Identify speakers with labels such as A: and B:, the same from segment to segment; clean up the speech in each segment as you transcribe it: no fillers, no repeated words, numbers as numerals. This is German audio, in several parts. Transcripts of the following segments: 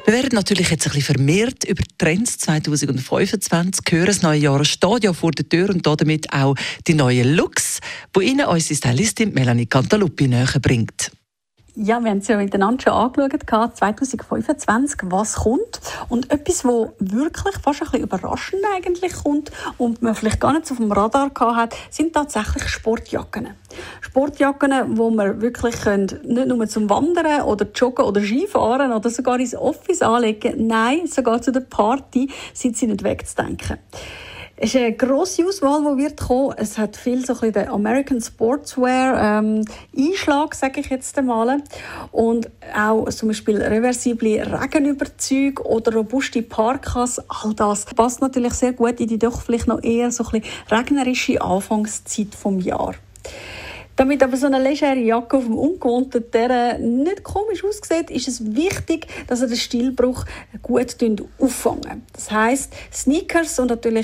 A: Wir werden natürlich jetzt ein bisschen vermehrt über Trends 2025 hören. Das neue Jahr steht ja vor der Tür und damit auch die neuen Looks, die Ihnen unsere Stylistin Melanie Cantaluppi näher bringt.
B: Ja, wir haben es ja miteinander schon angeschaut, 2025, was kommt. Und etwas, was wirklich fast ein bisschen überraschend eigentlich kommt und man vielleicht gar nicht so auf dem Radar hat, sind tatsächlich Sportjacken. Sportjacken, wo man wirklich nicht nur zum Wandern oder Joggen oder Skifahren oder sogar ins Office anlegen, nein, sogar zu der Party sind sie nicht wegzudenken. Es ist eine grosse Auswahl, die wird kommen. Es hat viel so ein bisschen den American Sportswear Einschlag, sage ich jetzt einmal. Und auch zum Beispiel reversible Regenüberzüge oder robuste Parkas. All das passt natürlich sehr gut in die doch vielleicht noch eher so ein bisschen regnerische Anfangszeit des Jahres. Damit aber so eine legere Jacke auf dem ungewohnten Terrain nicht komisch aussieht, ist es wichtig, dass ihr den Stilbruch gut auffangen. Das heisst, Sneakers und natürlich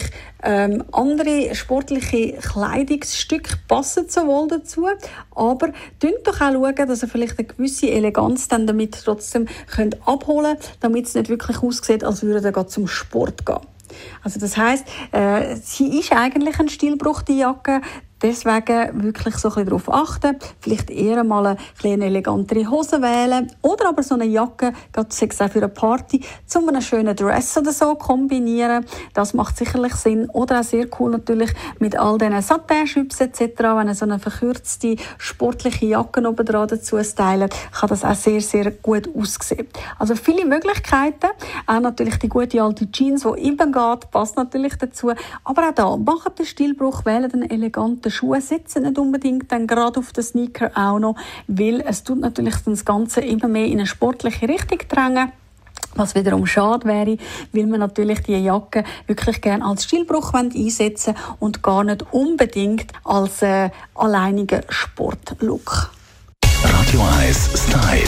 B: andere sportliche Kleidungsstücke passen sowohl dazu, aber schaut doch auch schauen, dass ihr vielleicht eine gewisse Eleganz dann damit trotzdem abholen könnt, damit es nicht wirklich aussieht, als würde ihr zum Sport gehen. Also das heisst, sie ist eigentlich ein Stilbruch, die Jacke. Deswegen wirklich so ein bisschen darauf achten, vielleicht eher mal eine elegantere Hose wählen oder aber so eine Jacke, gerade auch für eine Party, zu einem schönen Dress oder so kombinieren. Das macht sicherlich Sinn. Oder auch sehr cool natürlich mit all diesen Satin-Schüpps etc. Wenn ihr so eine verkürzte, sportliche Jacke oben dran dazu stylt, kann das auch sehr, sehr gut aussehen. Also viele Möglichkeiten. Auch natürlich die gute alte Jeans, die eben geht, passt natürlich dazu. Aber auch da, macht den Stilbruch, wählt einen eleganten Schuhe, setzen nicht unbedingt dann gerade auf den Sneaker auch noch, weil es tut natürlich das Ganze immer mehr in eine sportliche Richtung drängen. Was wiederum schade wäre, weil man natürlich die Jacke wirklich gerne als Stilbruch einsetzen und gar nicht unbedingt als alleiniger Sportlook.
C: Radio 1 Style.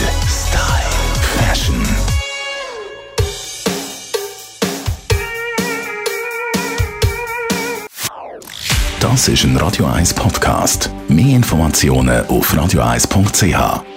C: Fashion. Das ist ein Radio 1 Podcast. Mehr Informationen auf radio1.ch.